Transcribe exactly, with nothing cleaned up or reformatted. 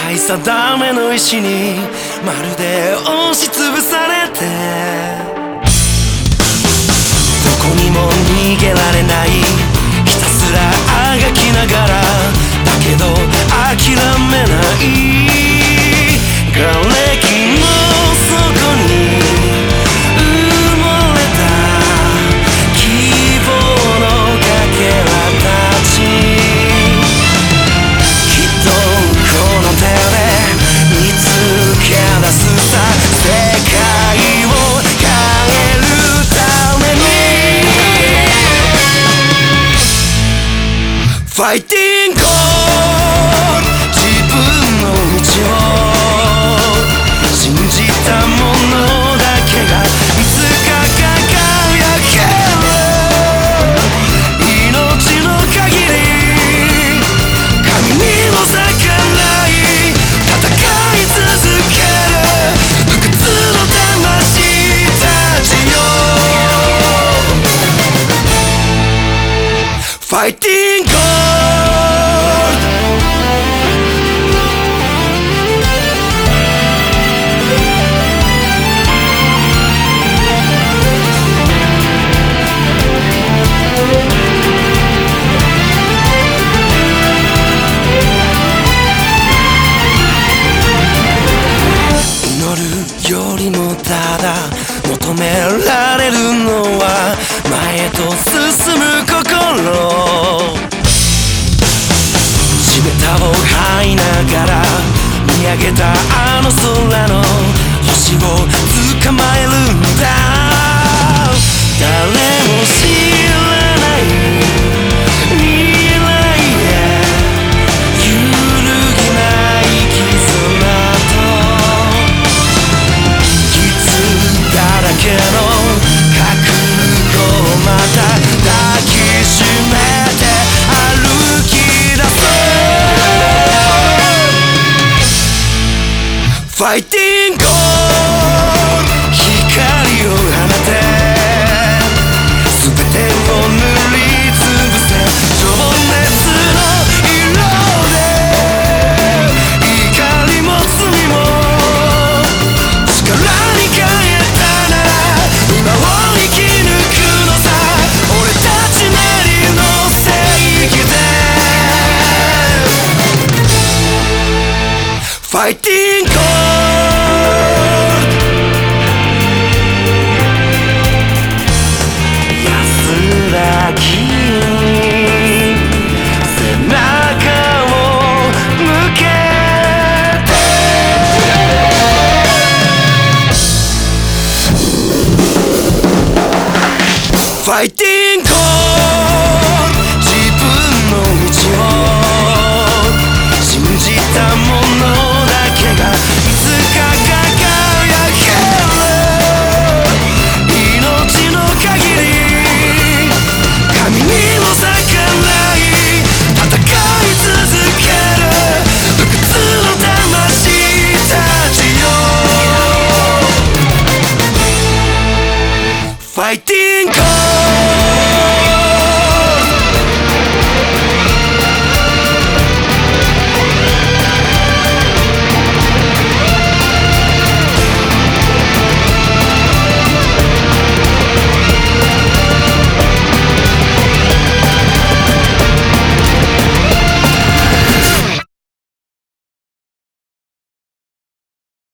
買い定めの石にまるで押しつぶされて、どこにも逃げられない、ひたすらあがきながら、だけど諦めない、瓦礫の底に埋もれた希望のかけらたち、きっとこの手で見つけ出すさ、世界を変えるためにファイティング自分の道を信じたものだけがいつか輝ける、命の限り神にも逆らい戦い続ける不屈の魂たちよ、ファイティングよりもただ求められるのは前へと進む心、地べたを這いながら見上げたあの空の星を捕まえるんだ、誰も知らない未来へ揺るぎない絆とだらけの覚悟をまた抱きしめて歩き出そう、ファイティング光を放て全てを塗りつぶせ、情熱の色で怒りも罪も力に変え今を生き抜くのさ、俺たちなりの正義でファイティング安らぎに背中を向けてファイティング自分の道を信じたものだけがいつか輝ける、命の限り神にも逆らい戦い続ける不屈の魂たちよ、ファイティング